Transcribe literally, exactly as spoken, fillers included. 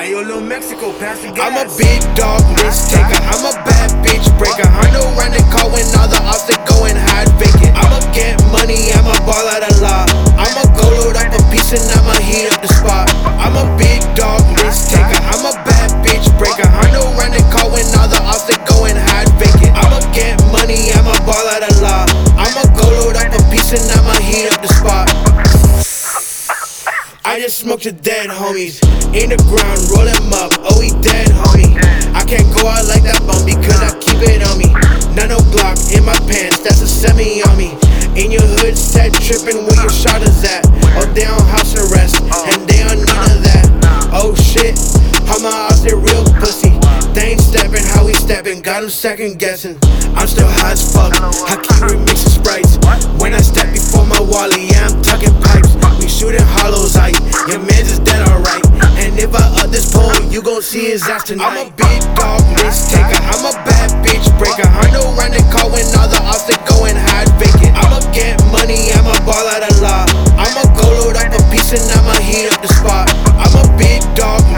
Hey, yo, Lil Mexico, pass the gas. I'm a big dog risk taker. I'm a bad bitch breaker. Hundred round the car when all the ops they go and hide vacant. I'ma get money, I'ma ball out a lot. I'ma go load up a piece and I'ma heat up the spot. I'm a big dog risk taker. I'm a bad bitch breaker. Hundred round the car when all the ops they go and hide vacant. I'ma get money, I'ma ball out a lot. I'ma go load up a piece and I'ma heat up the spot. I just smoked your dead homies in the ground, roll him up, oh he dead homie. I can't go out like that bum because I keep it on me. Nano Glock in my pants, that's a semi on me. In your hood, set tripping where your shot is at. Oh they on house arrest, and they on none of that. Oh shit, how my odds they real pussy. They ain't stepping how we stepping, got him second guessing. I'm still high as fuck, I keep remixing sprites. When I step before my wally, yeah I'm tucking pipes. We shooting hollows out, your mans is dead alright. And if I up this pole, you gon' see his ass tonight. I'm a big dog risk taker, I'm a bad bitch breaker. Hundred round the car when all the ops they go and hide vacant. I'ma get money, I'ma ball out a lot. I'ma go load up a piece and I'ma heat up the spot. I'm a big dog